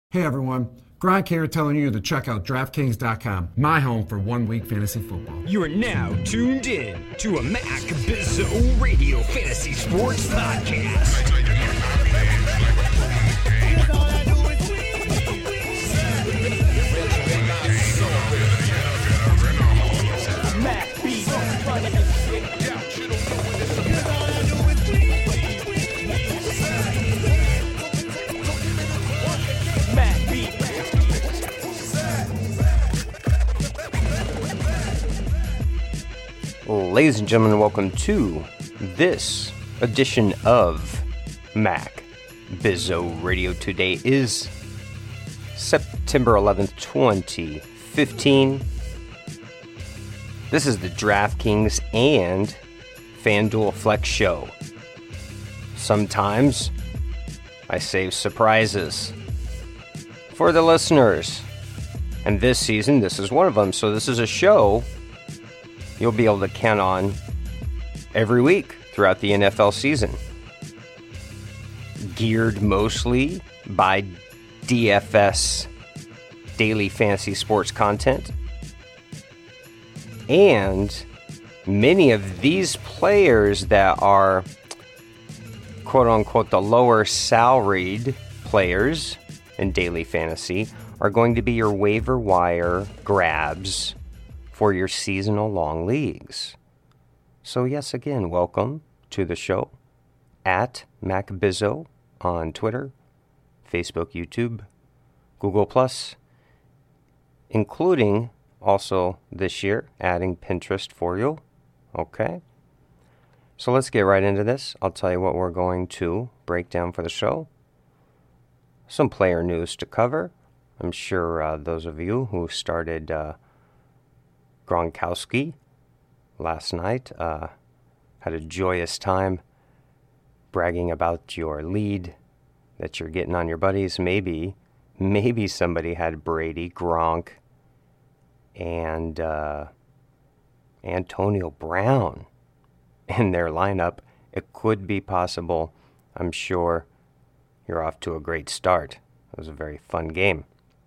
Hey everyone, Gronk here telling you to check out DraftKings.com, my home for 1 week fantasy football. You are now tuned in to a Mac Bizzo Radio Fantasy Sports Podcast. Ladies and gentlemen, welcome to this edition of Mac Bizzo Radio. Today is September 11th, 2015. This is the DraftKings and FanDuel Flex Show. Sometimes I save surprises for the listeners. And this season, this is one of them. So this is a show you'll be able to count on every week throughout the NFL season. Geared mostly by DFS daily fantasy sports content. And many of these players that are quote unquote the lower salaried players in daily fantasy are going to be your waiver wire grabs for your seasonal long leagues. So yes, again, welcome to the show at MacBizzo on Twitter, Facebook, YouTube, Google+, including also this year adding Pinterest for you. Okay. So let's get right into this. I'll tell you what we're going to break down for the show. Some player news to cover. I'm sure those of you who started Gronkowski last night had a joyous time bragging about your lead that you're getting on your buddies. Maybe somebody had Brady, Gronk, and Antonio Brown in their lineup. It could be possible. I'm sure you're off to a great start. It was a very fun game.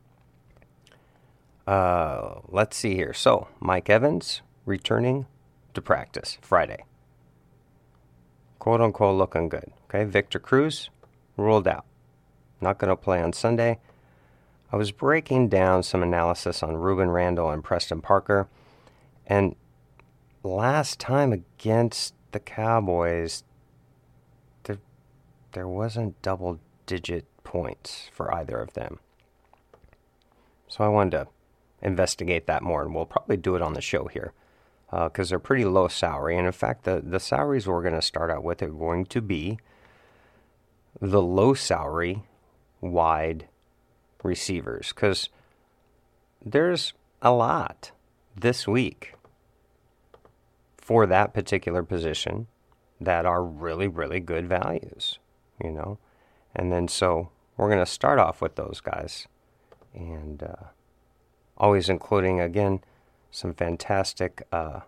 Let's see here. So, Mike Evans returning to practice Friday. Quote unquote looking good. Okay, Victor Cruz ruled out. Not going to play on Sunday. I was breaking down some analysis on Ruben Randall and Preston Parker. And last time against the Cowboys, there wasn't double-digit points for either of them. So I wanted to investigate that more, and we'll probably do it on the show here because they're pretty low salary. And in fact, the salaries we're going to start out with are going to be the low salary wide receivers, because there's a lot this week for that particular position that are really, really good values, you know. And then so we're going to start off with those guys, and always including, again, some fantastic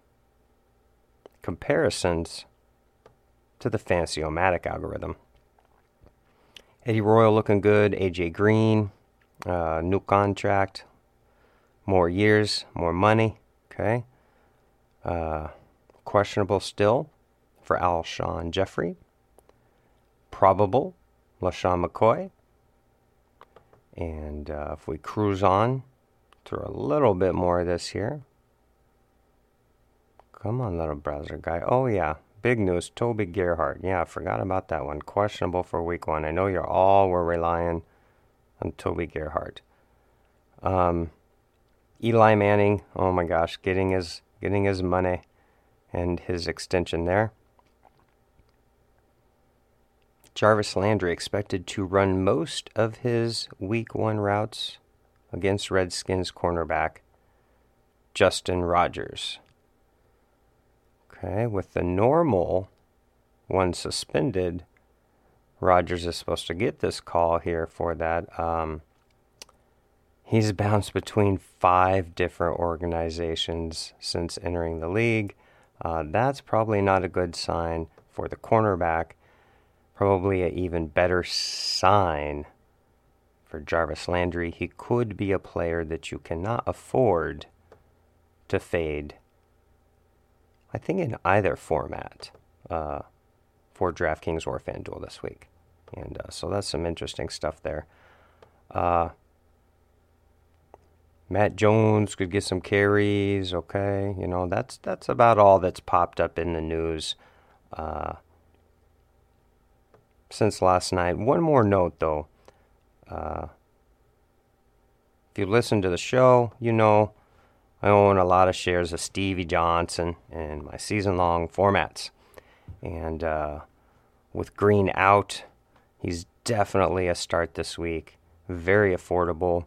comparisons to the Fantasy-O-Matic algorithm. Eddie Royal looking good. A.J. Green, new contract, more years, more money. Okay. Questionable still for Alshon Jeffrey. Probable, LaShawn McCoy. And if we cruise on through a little bit more of this here. Come on, little browser guy. Oh, yeah. Big news. Toby Gerhart. Yeah, I forgot about that one. Questionable for week 1. I know you all were relying on Toby Gerhart. Eli Manning. Oh, my gosh. Getting his money and his extension there. Jarvis Landry expected to run most of his week 1 routes against Redskins cornerback Justin Rogers. Okay, with the normal one suspended, Rogers is supposed to get this call here for that. He's bounced between 5 different organizations since entering the league. That's probably not a good sign for the cornerback. Probably an even better sign for Jarvis Landry. He could be a player that you cannot afford to fade, I think, in either format for DraftKings or FanDuel this week. And so that's some interesting stuff there. Matt Jones could get some carries, okay. You know, that's about all that's popped up in the news since last night. One more note, though. If you listen to the show, you know I own a lot of shares of Stevie Johnson in my season-long formats. And with Green out, he's definitely a start this week. Very affordable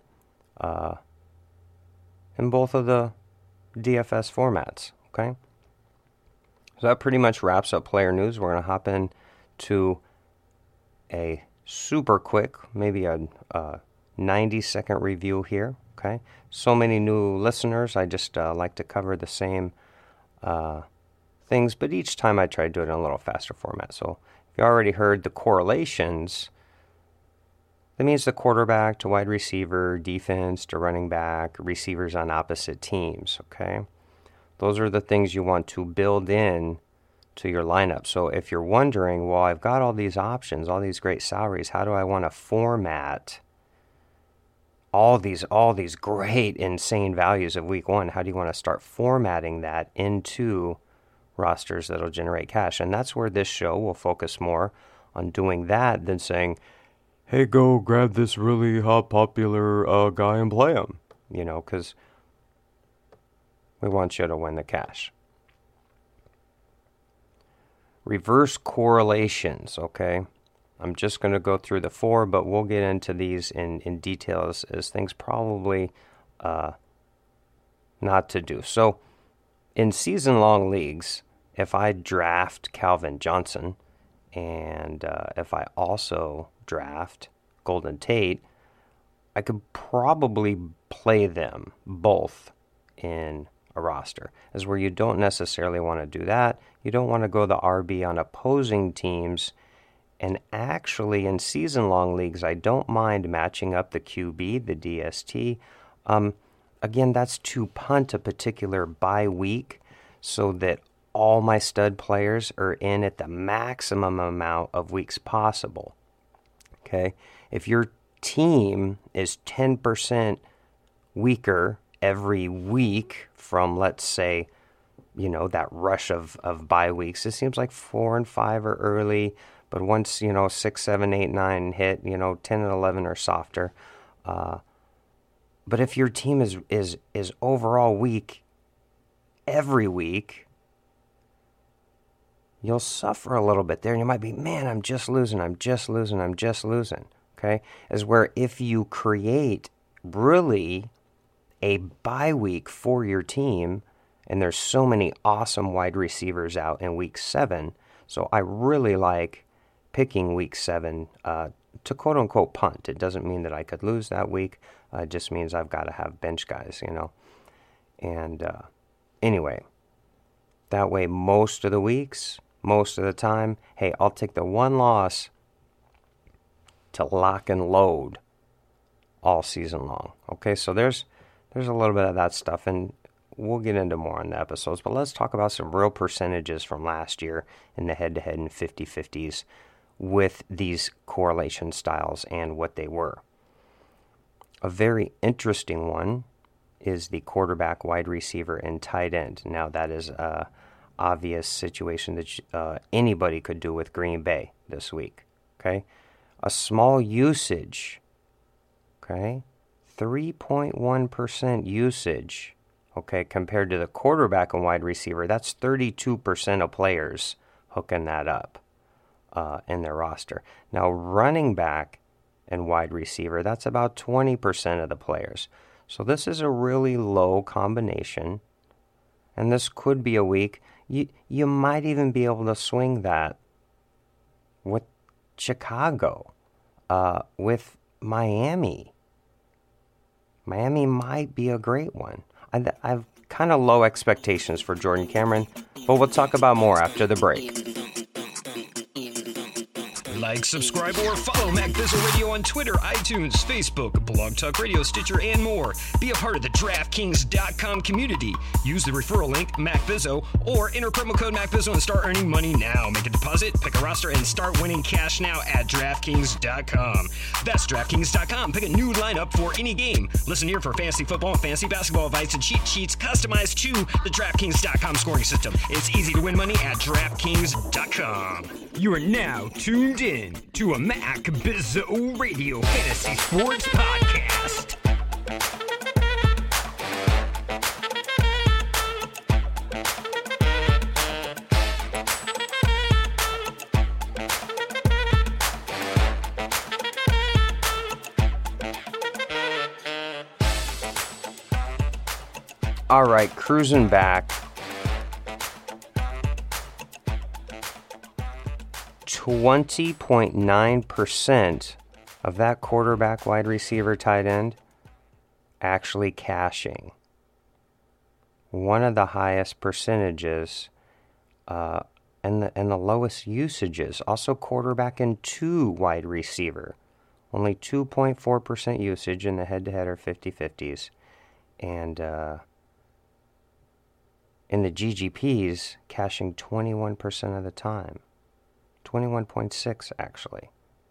in both of the DFS formats, okay? So that pretty much wraps up player news. We're going to hop in to a super quick, maybe a 90-second review here, okay? So many new listeners. I just like to cover the same things, but each time I try to do it in a little faster format. So if you already heard the correlations, that means the quarterback to wide receiver, defense to running back, receivers on opposite teams, okay? Those are the things you want to build in to your lineup. So if you're wondering, well, I've got all these options, all these great salaries, how do I want to format all these great, insane values of week one? How do you want to start formatting that into rosters that'll generate cash? And that's where this show will focus more on doing that than saying, hey, go grab this really hot, popular guy and play him, you know, because we want you to win the cash. Reverse correlations, okay? I'm just going to go through the four, but we'll get into these in details as things probably not to do. So in season-long leagues, if I draft Calvin Johnson and if I also draft Golden Tate, I could probably play them both in a roster. As where you don't necessarily want to do that. You don't want to go the RB on opposing teams. And actually, in season-long leagues, I don't mind matching up the QB, the DST. Again, that's to punt a particular bye week so that all my stud players are in at the maximum amount of weeks possible. Okay? If your team is 10% weaker every week from, let's say, you know, that rush of bye weeks, it seems like 4 and 5 are early, but once, you know, 6, 7, 8, 9 hit, you know, 10 and 11 are softer. But if your team is overall weak every week, you'll suffer a little bit there, and you might be, man, I'm just losing. Okay? As where if you create really a bye week for your team, and there's so many awesome wide receivers out in week 7, so I really like picking week 7 to quote-unquote punt. It doesn't mean that I could lose that week. It just means I've got to have bench guys, you know. And anyway, that way most of the weeks, most of the time, hey, I'll take the one loss to lock and load all season long. Okay, so there's a little bit of that stuff, and we'll get into more on the episodes, but let's talk about some real percentages from last year in the head-to-head and 50-50s with these correlation styles and what they were. A very interesting one is the quarterback, wide receiver, and tight end. Now, that is an obvious situation that anybody could do with Green Bay this week, okay? A small usage, okay? 3.1% usage, okay, compared to the quarterback and wide receiver. That's 32% of players hooking that up in their roster. Now, running back and wide receiver, that's about 20% of the players. So this is a really low combination, and this could be a week. You might even be able to swing that with Chicago, with Miami. Miami might be a great one. I've kind of low expectations for Jordan Cameron, but we'll talk about more after the break. Like, subscribe, or follow Mac Bizzle Radio on Twitter, iTunes, Facebook, Blog Talk Radio, Stitcher, and more. Be a part of the DraftKings.com community. Use the referral link, MacBizzo, or enter promo code MacBizzo and start earning money now. Make a deposit, pick a roster, and start winning cash now at DraftKings.com. That's DraftKings.com. Pick a new lineup for any game. Listen here for fantasy football and fantasy basketball advice and cheat sheets customized to the DraftKings.com scoring system. It's easy to win money at DraftKings.com. You are now tuned in to a Mac Bizzo Radio Fantasy Sports Podcast. All right, cruising back. 20.9% of that quarterback, wide receiver, tight end actually cashing. One of the highest percentages and the lowest usages. Also quarterback and 2 wide receiver. Only 2.4% usage in the head-to-head or 50-50s. And in the GGPs, cashing 21% of the time. 21.6 actually.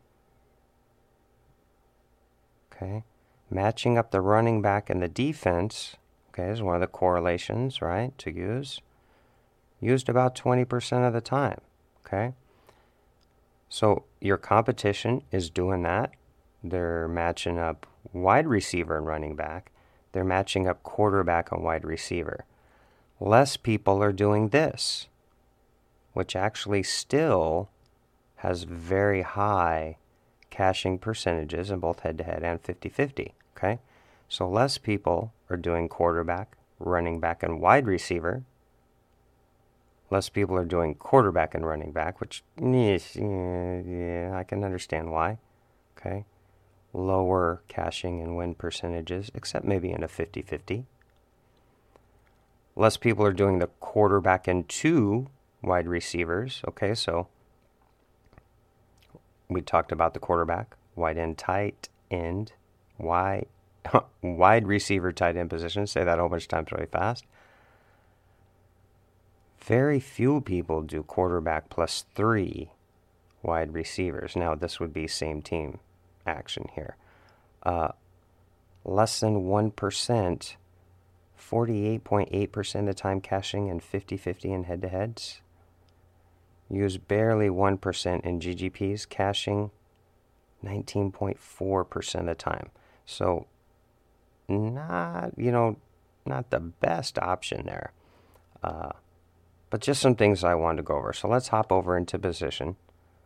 Okay. Matching up the running back and the defense, okay, is one of the correlations, right, to use. Used about 20% of the time, okay? So your competition is doing that. They're matching up wide receiver and running back. They're matching up quarterback and wide receiver. Less people are doing this, which actually still has very high cashing percentages in both head-to-head and 50-50, okay? So less people are doing quarterback, running back, and wide receiver. Less people are doing quarterback and running back, which, yeah, I can understand why, okay? Lower cashing and win percentages, except maybe in a 50-50. Less people are doing the quarterback and 2 wide receivers, okay? So we talked about the quarterback, wide end, tight end, wide receiver, tight end position. Say that a whole bunch of times really fast. Very few people do quarterback plus 3 wide receivers. Now, this would be same team action here. Less than 1%, 48.8% of the time cashing in 50-50 and head-to-heads. Use barely 1% in GGPs, cashing 19.4% of the time. So not the best option there. But just some things I wanted to go over. So let's hop over into position.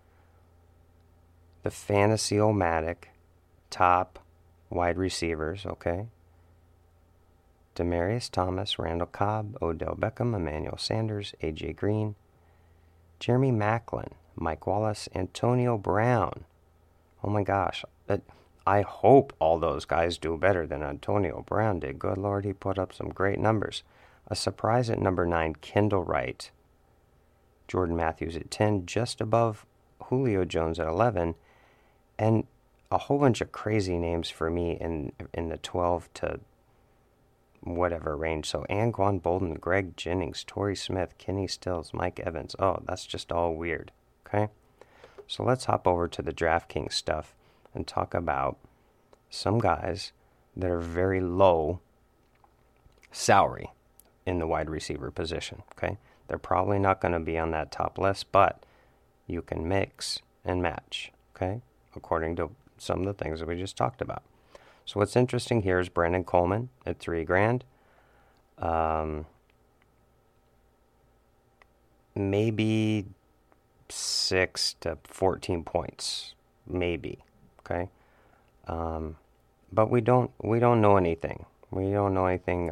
The Fantasy-O-Matic top wide receivers, okay? Demaryius Thomas, Randall Cobb, Odell Beckham, Emmanuel Sanders, A.J. Green, Jeremy Maclin, Mike Wallace, Antonio Brown. Oh my gosh. I hope all those guys do better than Antonio Brown did. Good Lord, he put up some great numbers. A surprise at number 9, Kendall Wright. Jordan Matthews at 10, just above Julio Jones at 11. And a whole bunch of crazy names for me in the 12 to whatever range. So Anquan Bolden, Greg Jennings, Torrey Smith, Kenny Stills, Mike Evans. Oh, that's just all weird. Okay? So let's hop over to the DraftKings stuff and talk about some guys that are very low salary in the wide receiver position. Okay? They're probably not going to be on that top list, but you can mix and match. Okay? According to some of the things that we just talked about. So what's interesting here is Brandon Coleman at $3,000. Maybe 6 to 14 points, maybe. Okay, but we don't know anything. We don't know anything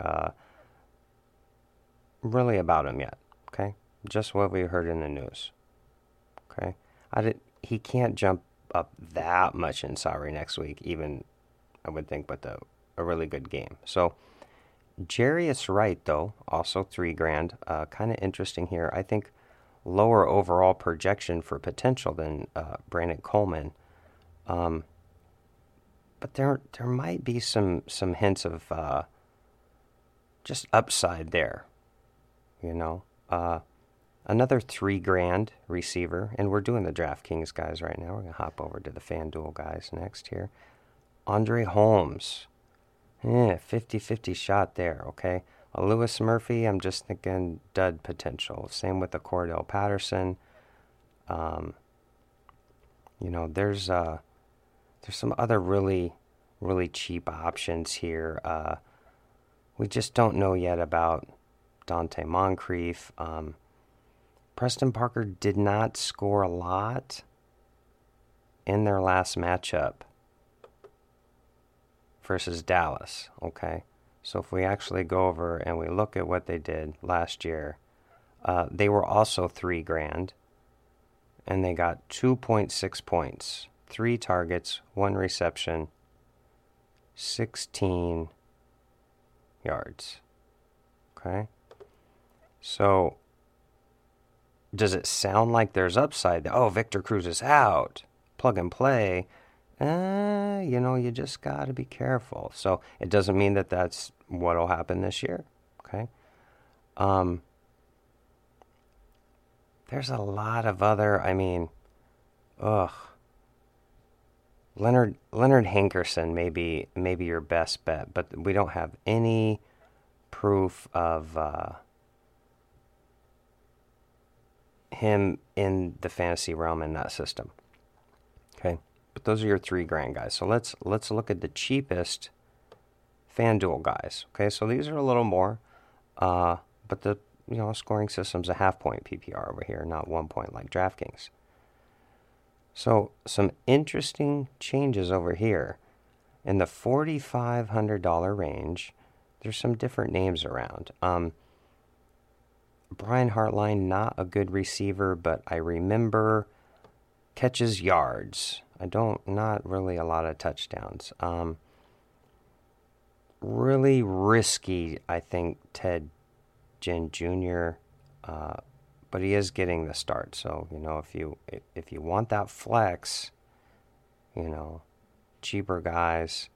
really about him yet. Okay, just what we heard in the news. Okay, he can't jump up that much in salary next week, even. I would think, but a really good game. So, Jarius Wright, though, also $3,000. Kind of interesting here. I think lower overall projection for potential than Brandon Coleman. But there might be some hints of just upside there, you know. Another $3,000 receiver, and we're doing the DraftKings guys right now. We're going to hop over to the FanDuel guys next here. Andre Holmes. 50-50 shot there, okay. Lewis Murphy, I'm just thinking dud potential. Same with the Cordell Patterson. You know, there's some other really, really cheap options here. We just don't know yet about Dante Moncrief. Preston Parker did not score a lot in their last matchup versus Dallas, okay? So if we actually go over and we look at what they did last year, they were also $3,000, and they got 2.6 points, 3 targets, 1 reception, 16 yards, okay? So does it sound like there's upside? Oh, Victor Cruz is out. Plug and play. You know, you just got to be careful. So it doesn't mean that that's what will happen this year. Okay. There's a lot of other, Leonard Hankerson may be your best bet, but we don't have any proof of him in the fantasy realm in that system. Okay, but those are your $3,000 guys. So let's look at the cheapest FanDuel guys. Okay, so these are a little more, but the scoring system's a half-point PPR over here, not 1 point like DraftKings. So some interesting changes over here in the $4,500 range. There's some different names around. Brian Hartline, not a good receiver, but I remember catches, yards. Not really a lot of touchdowns. Really risky, I think, Ted Ginn Jr., but he is getting the start. So, if you want that flex, cheaper guys,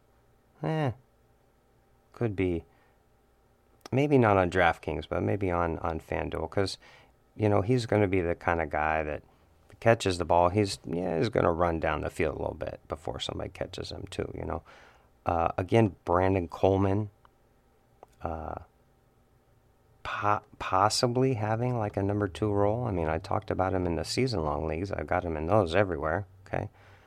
could be. Maybe not on DraftKings, but maybe on FanDuel, because, he's going to be the kind of guy that if he catches the ball, he's going to run down the field a little bit before somebody catches him too, Again, Brandon Coleman, possibly having like a number 2 role. I talked about him in the season-long leagues. I've got him in those everywhere, okay?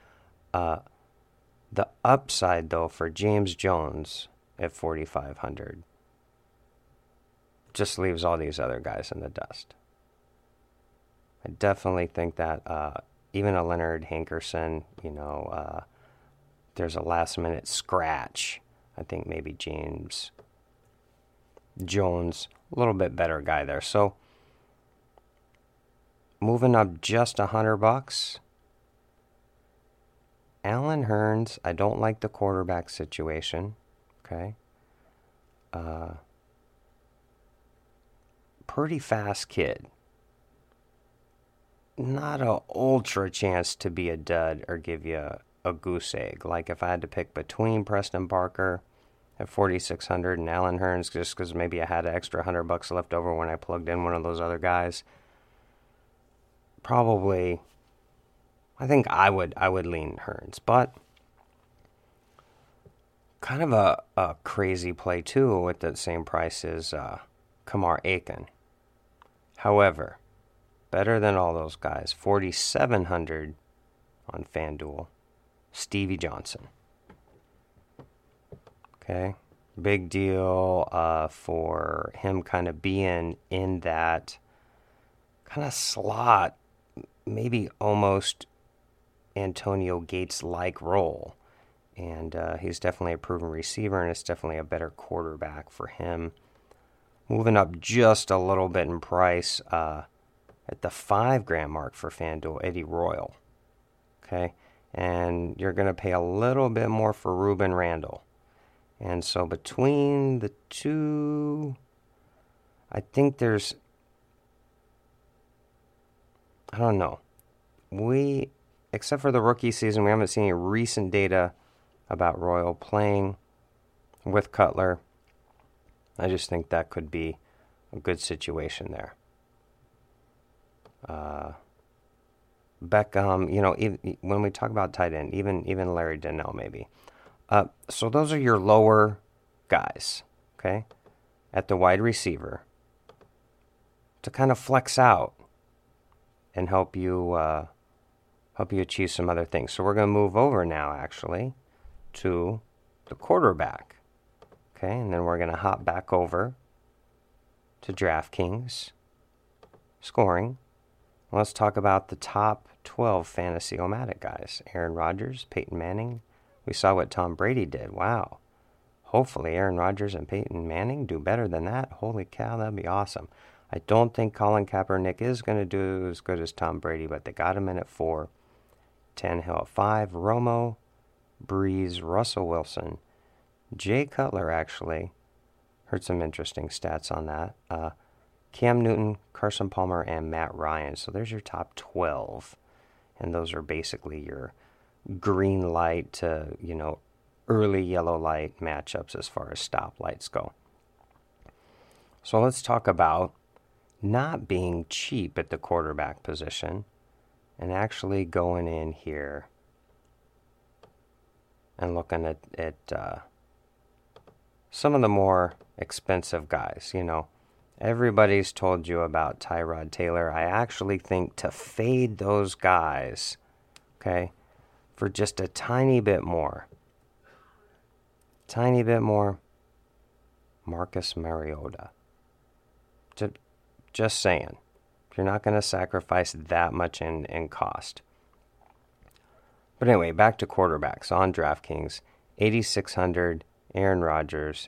The upside, though, for James Jones at 4,500 just leaves all these other guys in the dust. I definitely think that even a Leonard Hankerson, there's a last-minute scratch. I think maybe James Jones, a little bit better guy there. So moving up just $100. Allen Hurns, I don't like the quarterback situation. Okay. Pretty fast kid. Not a ultra chance to be a dud or give you a goose egg. Like if I had to pick between Preston Parker at 4,600 and Allen Hurns, just because maybe I had an extra $100 left over when I plugged in one of those other guys, probably, I think I would lean Hurns. But kind of a crazy play too at the same price as Kamar Aiken. However, better than all those guys, 4,700 on FanDuel, Stevie Johnson. Okay, big deal for him kind of being in that kind of slot, maybe almost Antonio Gates-like role. And he's definitely a proven receiver, and it's definitely a better quarterback for him. Moving up just a little bit in price at the $5,000 mark for FanDuel, Eddie Royal. Okay, and you're going to pay a little bit more for Ruben Randall. And so between the two, I think there's I don't know. Except for the rookie season, we haven't seen any recent data about Royal playing with Cutler. I just think that could be a good situation there. Beckham, when we talk about tight end, even Larry Donnell maybe. So those are your lower guys, okay, at the wide receiver to kind of flex out and help you achieve some other things. So we're going to move over now, actually, to the quarterback, okay, and then we're going to hop back over to DraftKings scoring. Let's talk about the top 12 fantasy-o-matic guys. Aaron Rodgers, Peyton Manning. We saw what Tom Brady did. Wow. Hopefully Aaron Rodgers and Peyton Manning do better than that. Holy cow, that'd be awesome. I don't think Colin Kaepernick is going to do as good as Tom Brady, but they got him in at 4. Tannehill at 5. Romo, Breeze, Russell Wilson. Jay Cutler, actually. Heard some interesting stats on that. Cam Newton, Carson Palmer, and Matt Ryan. So there's your top 12. And those are basically your green light to, early yellow light matchups as far as stoplights go. So let's talk about not being cheap at the quarterback position and actually going in here and looking at some of the more expensive guys. Everybody's told you about Tyrod Taylor. I actually think to fade those guys, okay, for just a tiny bit more, Marcus Mariota. Just saying. You're not going to sacrifice that much in cost. But anyway, back to quarterbacks on DraftKings. 8,600, Aaron Rodgers.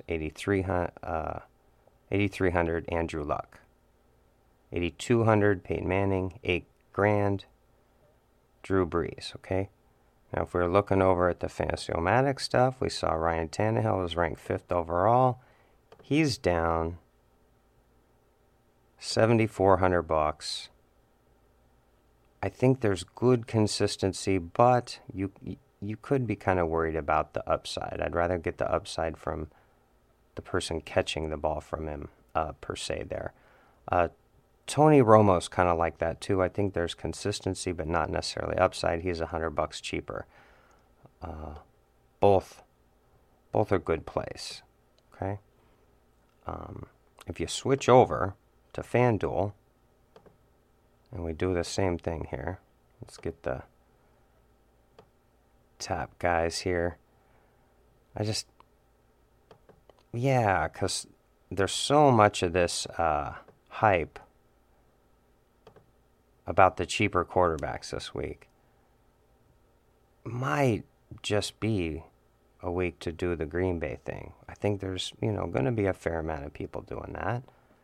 8,300, Andrew Luck. 8,200, Peyton Manning. $8,000, Drew Brees, okay? Now, if we're looking over at the Fantasy-O-Matic stuff, we saw Ryan Tannehill was ranked 5th overall. He's down $7,400. I think there's good consistency, but you could be kind of worried about the upside. I'd rather get the upside from the person catching the ball from him, per se there. Tony Romo's kind of like that too. I think there's consistency, but not necessarily upside. He's $100 cheaper. Both are good plays. Okay. If you switch over to FanDuel, and we do the same thing here. Let's get the top guys here. Because there's so much of this hype about the cheaper quarterbacks this week. Might just be a week to do the Green Bay thing. I think there's, going to be a fair amount of people doing that.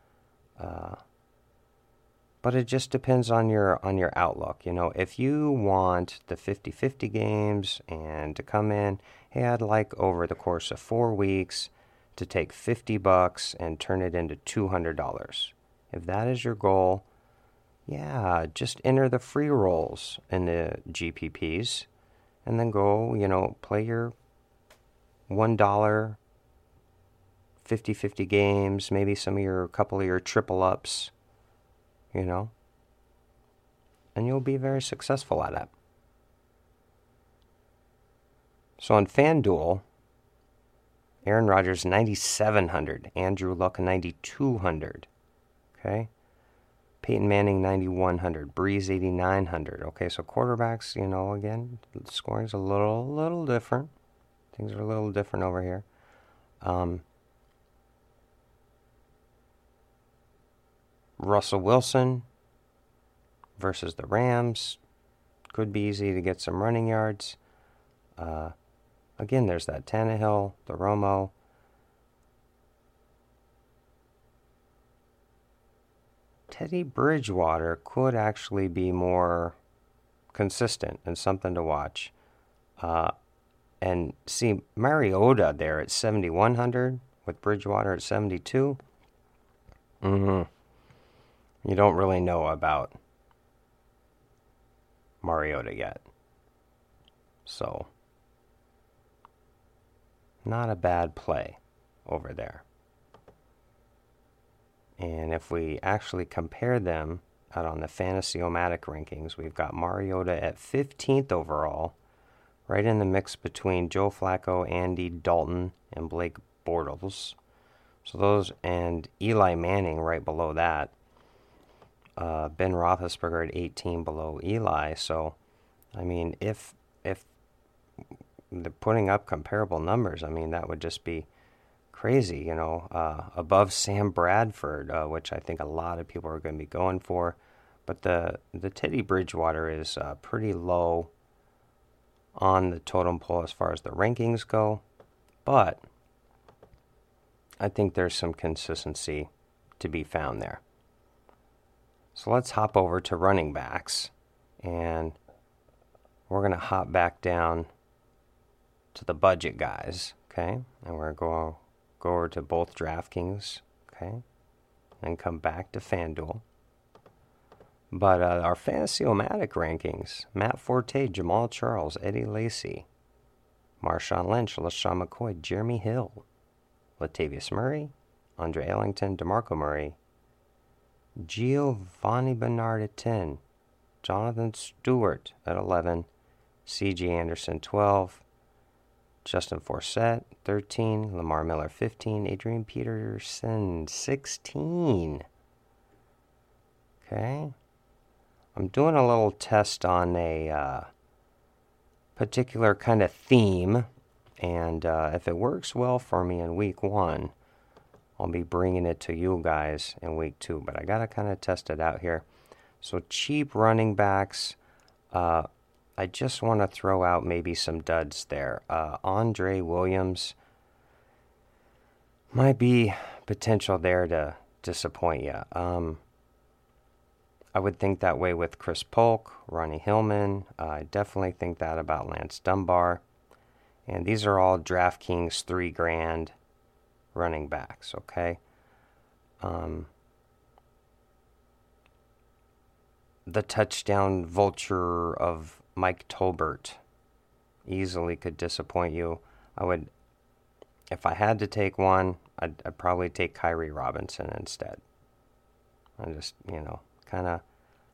But it just depends on your outlook. If you want the 50-50 games and to come in, hey, I'd like over the course of 4 weeks to take $50 and turn it into $200. If that is your goal, yeah, just enter the free rolls in the GPPs and then go, play your $1 50-50 games, maybe couple of your triple ups, and you'll be very successful at it. So on FanDuel, Aaron Rodgers, 9,700. Andrew Luck, 9,200. Okay? Peyton Manning, 9,100. Breeze, 8,900. Okay, so quarterbacks, again, the scoring's a little different. Things are a little different over here. Russell Wilson versus the Rams. Could be easy to get some running yards. Again, there's that Tannehill, the Romo. Teddy Bridgewater could actually be more consistent and something to watch. And see, Mariota there at 7,100 with Bridgewater at 72. You don't really know about Mariota yet. So, not a bad play over there. And if we actually compare them out on the Fantasy-O-Matic rankings, we've got Mariota at 15th overall, right in the mix between Joe Flacco, Andy Dalton, and Blake Bortles. So those, and Eli Manning right below that. Ben Roethlisberger at 18 below Eli. So, I mean, if they're putting up comparable numbers, I mean, that would just be crazy, you know. Above Sam Bradford, which I think a lot of people are going to be going for. But the Teddy Bridgewater is pretty low on the totem pole as far as the rankings go. But I think there's some consistency to be found there. So let's hop over to running backs, and we're going to hop back down to the budget guys, okay? And we're going to go over to both DraftKings, okay? And come back to FanDuel. But our Fantasy-O-Matic rankings, Matt Forte, Jamal Charles, Eddie Lacy, Marshawn Lynch, LaShawn McCoy, Jeremy Hill, Latavius Murray, Andre Ellington, DeMarco Murray, Giovanni Bernard at 10, Jonathan Stewart at 11, C.J. Anderson 12, Justin Forsett 13, Lamar Miller 15, Adrian Peterson 16. Okay. I'm doing a little test on a particular kind of theme, and if it works well for me in week 1, I'll be bringing it to you guys in week 2, but I got to kind of test it out here. So cheap running backs, I just want to throw out maybe some duds there. Andre Williams might be potential there to disappoint you. I would think that way with Chris Polk, Ronnie Hillman. I definitely think that about Lance Dunbar. And these are all DraftKings $3,000 running backs, okay? The touchdown vulture of Mike Tolbert easily could disappoint you. I would, if I had to take one, I'd probably take Kyrie Robinson instead. I just, kind of.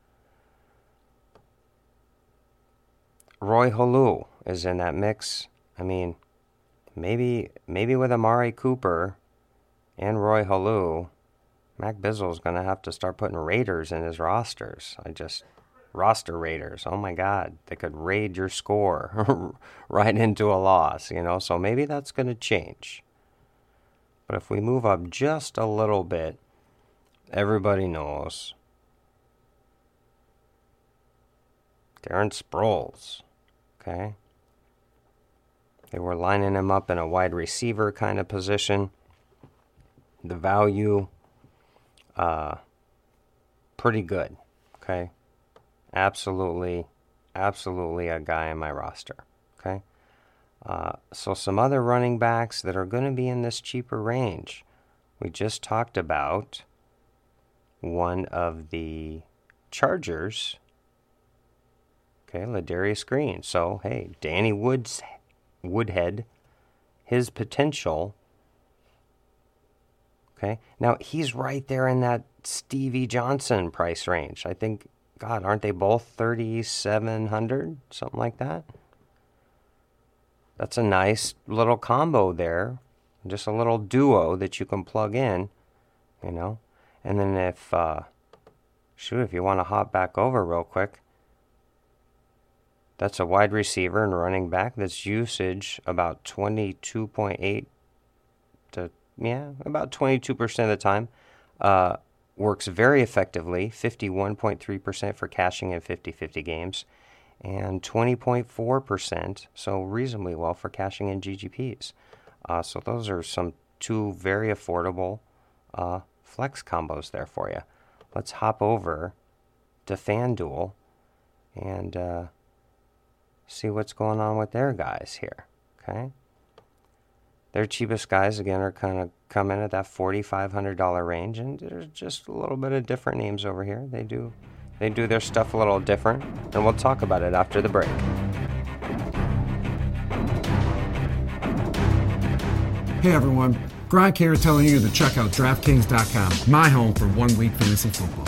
Roy Halou is in that mix. I mean, maybe with Amari Cooper and Roy Halou, Mac Bizzle's going to have to start putting raiders in his rosters. Roster raiders. Oh my God, they could raid your score right into a loss, so maybe that's going to change. But if we move up just a little bit, everybody knows Darren Sproles, okay? They were lining him up in a wide receiver kind of position. The value, pretty good, okay? Absolutely a guy in my roster, okay? So some other running backs that are going to be in this cheaper range. We just talked about one of the Chargers, okay, Ladarius Green. So, hey, Danny Woodhead, his potential, okay. Now, he's right there in that Stevie Johnson price range. I think, God, aren't they both $3,700? Something like that. That's a nice little combo there. Just a little duo that you can plug in, And then if you want to hop back over real quick, that's a wide receiver and running back that's usage about 22.8 to, about 22% of the time. Works very effectively, 51.3% for cashing in 50-50 games, and 20.4%, so reasonably well for cashing in GGPs. So those are some two very affordable flex combos there for you. Let's hop over to FanDuel and see what's going on with their guys here, okay? Their cheapest guys, again, are kind of come in at that $4,500 range, and there's just a little bit of different names over here. They do They do their stuff a little different, and we'll talk about it after the break. Hey everyone, Gronk here telling you to check out DraftKings.com, my home for 1 week fantasy football.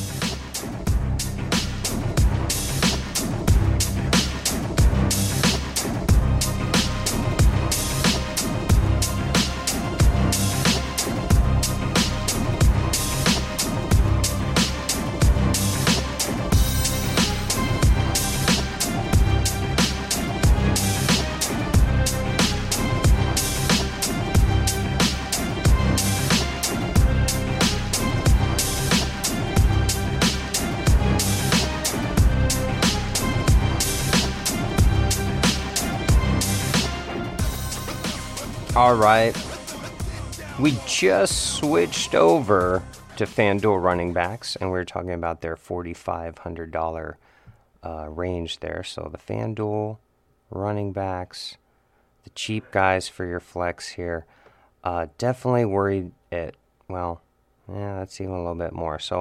All right, we just switched over to FanDuel running backs, and we were talking about their $4,500 range there. So the FanDuel running backs, the cheap guys for your flex here, definitely worried that's even a little bit more. So,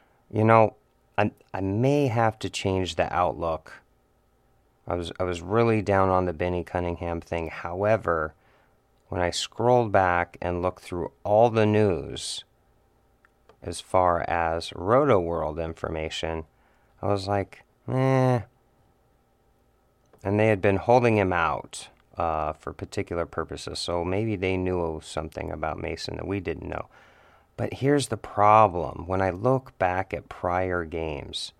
I may have to change the outlook. I was really down on the Benny Cunningham thing. However, when I scrolled back and looked through all the news as far as Roto World information, I was like, And they had been holding him out for particular purposes, so maybe they knew something about Mason that we didn't know. But here's the problem. When I look back at prior games,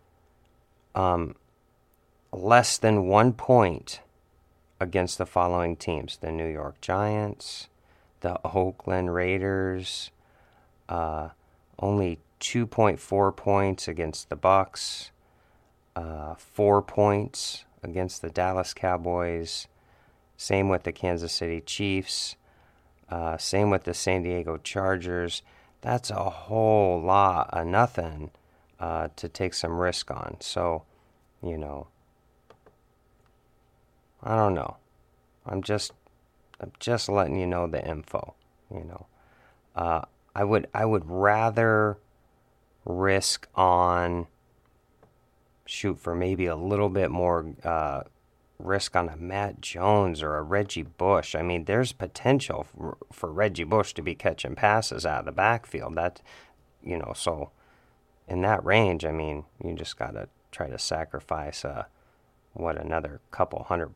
less than 1 point against the following teams: the New York Giants, the Oakland Raiders, only 2.4 points against the Bucks, 4 points against the Dallas Cowboys, same with the Kansas City Chiefs, same with the San Diego Chargers. That's a whole lot of nothing to take some risk on. So, I don't know. I'm just letting you know the info. I would rather risk on for maybe a little bit more risk on a Matt Jones or a Reggie Bush. I mean, there's potential for Reggie Bush to be catching passes out of the backfield. That, so in that range, I mean, you just got to try to sacrifice another couple $100,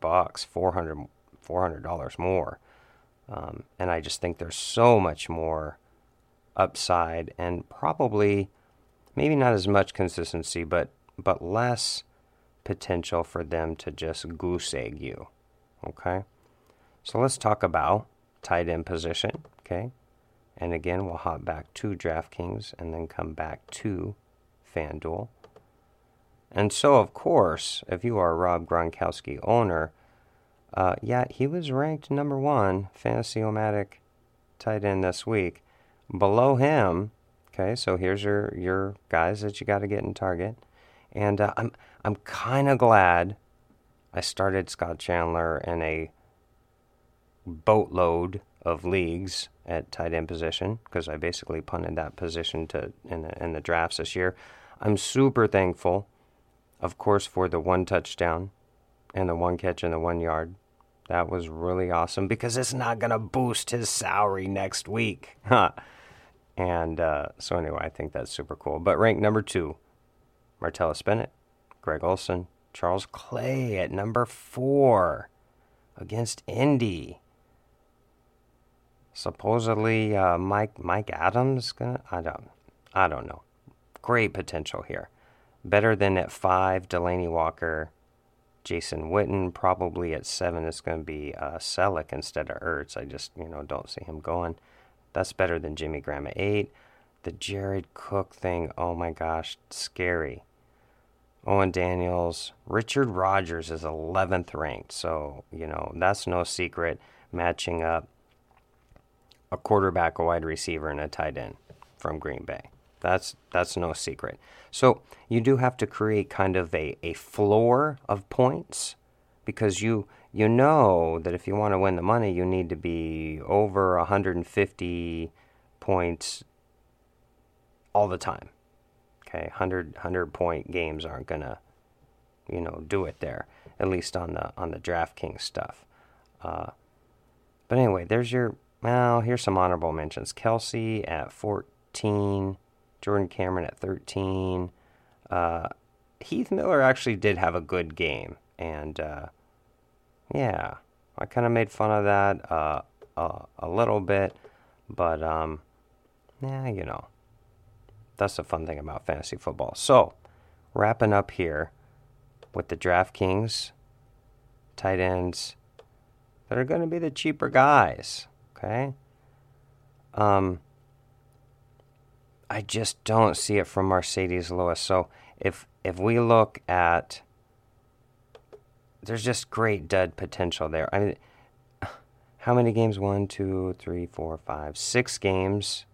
$400 more. And I just think there's so much more upside and probably maybe not as much consistency, but less potential for them to just goose egg you. Okay? So let's talk about tight end position. Okay? And again, we'll hop back to DraftKings and then come back to FanDuel. And so, of course, if you are a Rob Gronkowski owner, he was ranked number 1 Fantasy-O-Matic tight end this week. Below him, okay, so here's your guys that you got to get in target. And I'm kind of glad I started Scott Chandler in a boatload of leagues at tight end position, because I basically punted that position in the drafts this year. I'm super thankful, of course, for the 1 touchdown and the 1 catch and the 1 yard. That was really awesome because it's not going to boost his salary next week. And so anyway, I think that's super cool. But ranked number 2, Martellus Bennett, Greg Olsen, Charles Clay at number 4 against Indy. Supposedly Mike Adams I don't know. Great potential here. Better than at 5, Delaney Walker, Jason Witten. Probably at 7, it's going to be Selleck instead of Ertz. I just, don't see him going. That's better than Jimmy Graham at 8. The Jared Cook thing, oh my gosh, scary. Owen Daniels. Richard Rodgers is 11th ranked. So, that's no secret, matching up a quarterback, a wide receiver, and a tight end from Green Bay. That's no secret. So you do have to create kind of a floor of points, because you know that if you want to win the money, you need to be over 150 points all the time. Okay, 100 point games aren't gonna, do it there. At least on the DraftKings stuff. But anyway, here's some honorable mentions. Kelsey at 14, Jordan Cameron at 13. Heath Miller actually did have a good game, and yeah, I kind of made fun of that a little bit, but yeah, that's the fun thing about fantasy football. So, wrapping up here with the DraftKings tight ends that are going to be the cheaper guys, okay? I just don't see it from Mercedes Lewis. So if we look at, there's just great dud potential there. I mean, how many games? 1, 2, 3, 4, 5, 6 games.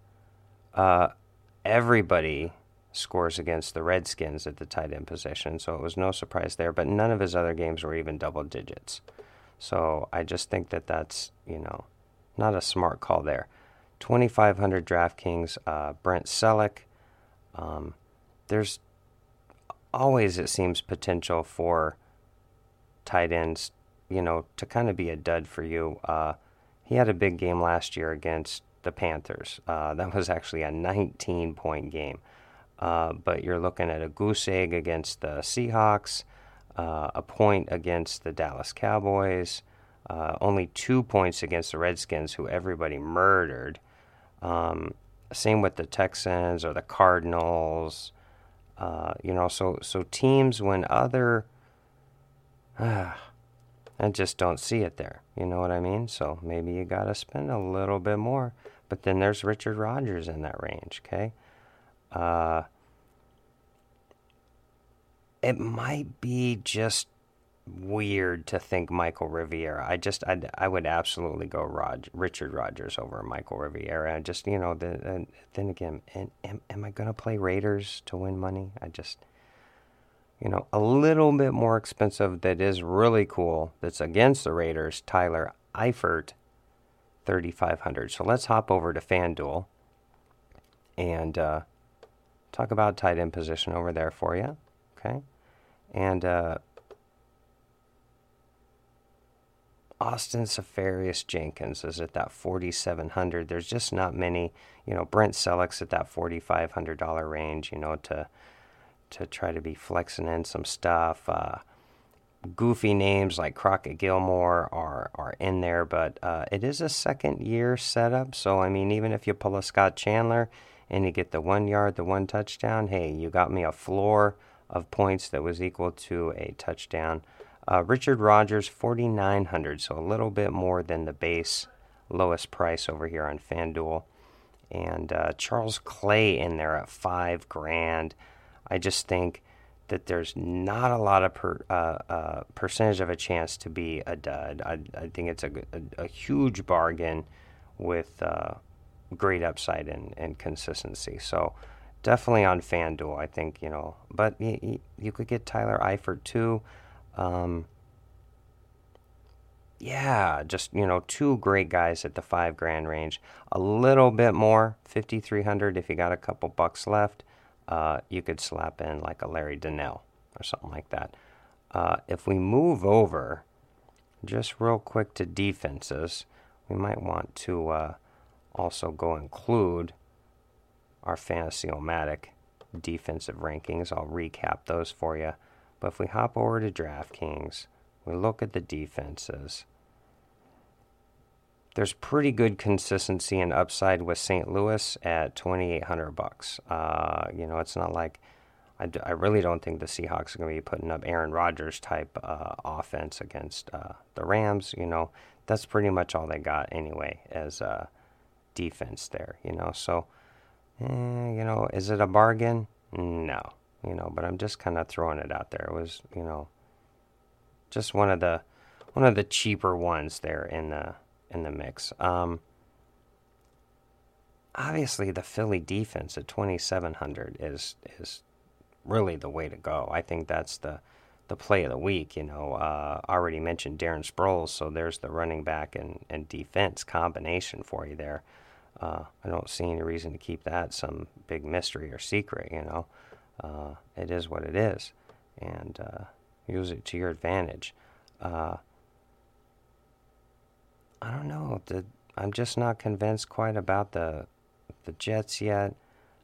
Everybody scores against the Redskins at the tight end position, so it was no surprise there. But none of his other games were even double digits. So I just think that that's, not a smart call there. 2,500 DraftKings, Brent Selleck. There's always, it seems, potential for tight ends, to kind of be a dud for you. He had a big game last year against the Panthers. That was actually a 19-point game. But you're looking at a goose egg against the Seahawks, a point against the Dallas Cowboys, only 2 points against the Redskins, who everybody murdered. Same with the Texans or the Cardinals. So teams when other... I just don't see it there. You know what I mean? So maybe you got to spend a little bit more. But then there's Richard Rodgers in that range, okay? It might be just weird to think Michael Riviera. I would absolutely go Richard Rodgers over Michael Riviera. Just, then again, am I going to play Raiders to win money? A little bit more expensive that is really cool, that's against the Raiders, Tyler Eifert, 3,500. So let's hop over to FanDuel and talk about tight end position over there for you, okay? And Austin Seferius Jenkins is at that 4,700. There's just not many, Brent Selleck's at that $4,500 range, to try to be flexing in some stuff. Goofy names like Crockett Gilmore are in there, but it is a second-year setup. So, I mean, even if you pull a Scott Chandler and you get the 1 yard, the 1 touchdown, hey, you got me a floor of points that was equal to a touchdown. Richard Rodgers, 4,900, so a little bit more than the base lowest price over here on FanDuel. And Charles Clay in there at $5,000. I just think that there's not a lot of percentage of a chance to be a dud. I think it's a huge bargain with great upside and consistency. So definitely on FanDuel, I think, but you could get Tyler Eifert too. Just, 2 great guys at the $5,000 range. A little bit more, 5,300 if you got a couple bucks left. You could slap in like a Larry Donnell or something like that. If we move over just real quick to defenses, we might want to also go include our Fantasy-O-Matic defensive rankings. I'll recap those for you. But if we hop over to DraftKings, we look at the defenses. There's pretty good consistency and upside with St. Louis at $2,800. It's not like I really don't think the Seahawks are going to be putting up Aaron Rodgers type offense against the Rams. That's pretty much all they got anyway as defense there. So is it a bargain? No. But I'm just kind of throwing it out there. It was just one of the cheaper ones there in the mix. Obviously, the Philly defense at 2,700 is really the way to go. I think that's the play of the week. Already mentioned Darren Sproles, so there's the running back and defense combination for you there. I don't see any reason to keep that some big mystery or secret, you know. It is what it is, and use it to your advantage. I don't know. I'm just not convinced quite about the Jets yet.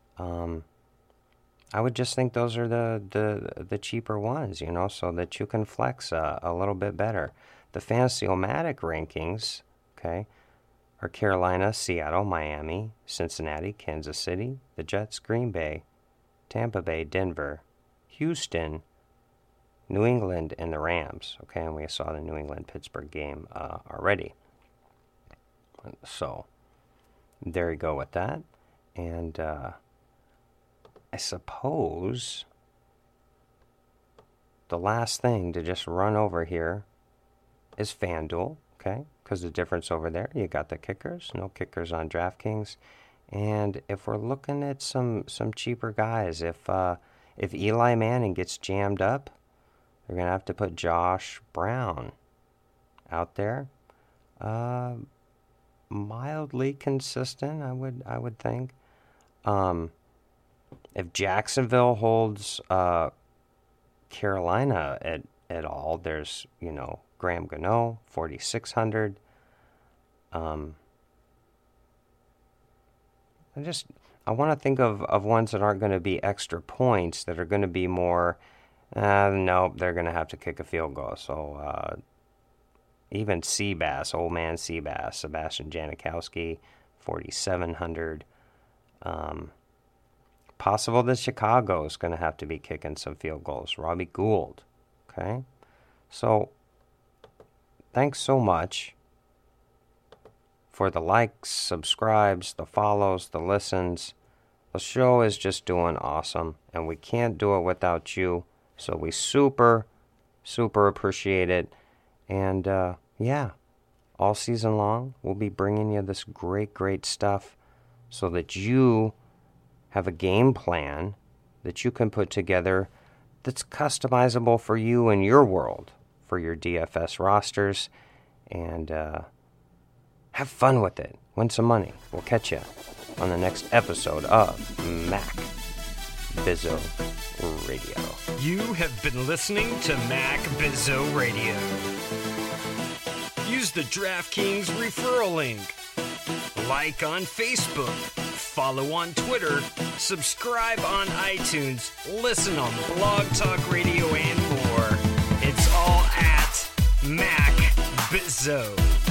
I would just think those are the cheaper ones, you know, so that you can flex a little bit better. The Fantasy-O-Matic rankings, okay, are Carolina, Seattle, Miami, Cincinnati, Kansas City, the Jets, Green Bay, Tampa Bay, Denver, Houston, New England, and the Rams. Okay, and we saw the New England-Pittsburgh game already. So, there you go with that. And I suppose the last thing to just run over here is FanDuel, okay? Because the difference over there, you got the kickers, no kickers on DraftKings. And if we're looking at some cheaper guys, if Eli Manning gets jammed up, they're going to have to put Josh Brown out there. Mildly consistent, I would think. If Jacksonville holds Carolina at all, there's, you know, Graham Gano, 4,600. I want to think of ones that aren't going to be extra points, that are going to be more, nope, they're going to have to kick a field goal. So even Seabass, old man Seabass, Sebastian Janikowski, 4,700. Possible that Chicago is going to have to be kicking some field goals. Robbie Gould, okay? So, thanks so much for the likes, subscribes, the follows, the listens. The show is just doing awesome, and we can't do it without you. So we super, super appreciate it. And, yeah, all season long, we'll be bringing you this great, great stuff so that you have a game plan that you can put together that's customizable for you and your world, for your DFS rosters, and have fun with it. Win some money. We'll catch you on the next episode of Mac Bizzo Radio. You have been listening to Mac Bizzo Radio. Use the DraftKings referral link. Like on Facebook. Follow on Twitter. Subscribe on iTunes. Listen on Blog Talk Radio and more. It's all at Mac Bizzo.